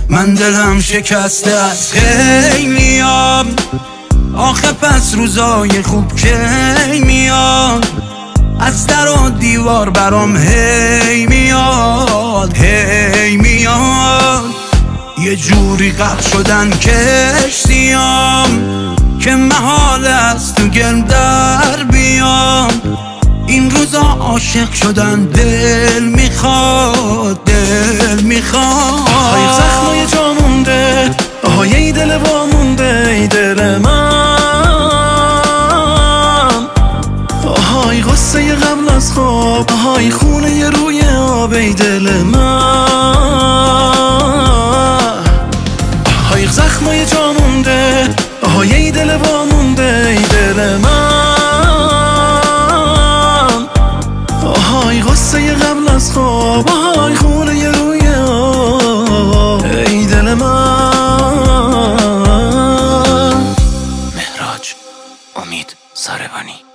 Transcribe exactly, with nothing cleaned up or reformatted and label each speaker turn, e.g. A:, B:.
A: من دلم شکسته از خیلیام. آخه پس روزای خوب کی میاد؟ از در و دیوار برام هی میاد هی میاد. یه جوری غرق شدن کشتیام که محال است تو گل در بیام. این روزا عاشق شدن دل میخواد دل میخواد.
B: های زخمای جا مونده، های ای دل وا مونده، ای دل من. های غصه قبل از خواب، های خونه روی آب، ای دل من. های زخمای جا مونده، های ای دل وا مونده، ای دل من. های غصه قبل از خواب، های خونه روی آب، ای دل من.
C: مهراج، امید، ساربانی.